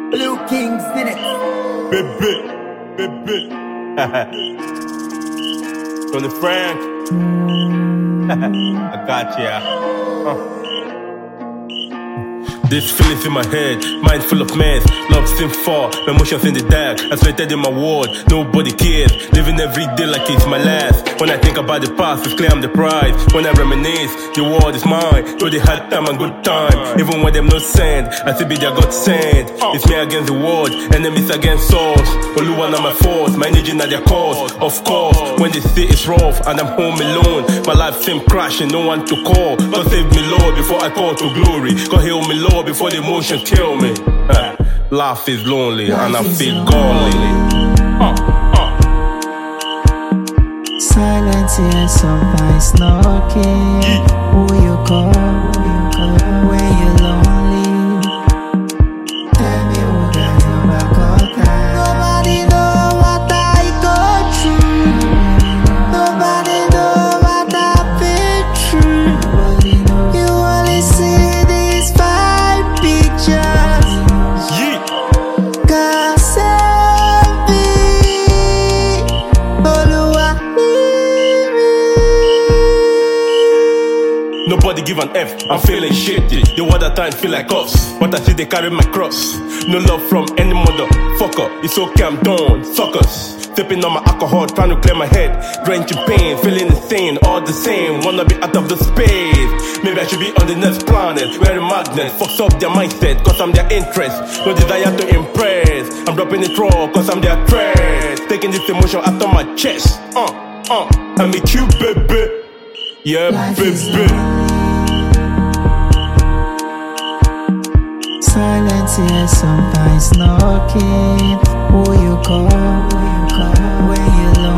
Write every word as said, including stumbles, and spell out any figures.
Blue Kings in it. Baby, baby. Tony Frank. I got ya. Uh. This feelings in my head, mind full of mess. Love seem far, my emotions in the dark. Isolated in my world, nobody cares. Living every day like it's my last. When I think about the past, it's clear I'm the prize. When I reminisce, the world is mine. Though they had time and good time. Even when them no send, I still be their God sent. It's me against the world, enemies against souls. Oluwa na my force, my energy na their cause. Of course, when they say it's rough and I'm home alone, my life seem crashing, no one to call. God save me, Lord, before I call to glory. God heal me, Lord, before the emotions kill me. uh, Life is lonely and I feel godly. uh, uh. Silence here, somebody's knocking. Yeah. Who you call? Who you call? When you're lonely, tell me who got your back all time. Nobody know what I go through. Nobody know what I've been through. Nobody know. You only see these five pictures. Yeah. God save me, Oluwa heal me. Nobody give an F, I'm feeling shitty. The water time feel like us, but I see they carry my cross. No love from any motherfucker. It's okay, I'm done, suckers. Sipping on my alcohol, trying to clear my head. Drenching pain, feeling insane, all the same. Wanna be out of the space. Maybe I should be on the next planet, where a magnet fucks up their mindset, cause I'm their interest. No desire to impress. I'm dropping it raw, cause I'm their threat. Taking this emotion out of my chest. Uh, uh, I make you, baby. Yeah, Life is baby. lonely. Silence here, somebody's knocking. Who you call? Who you call? When you're lonely.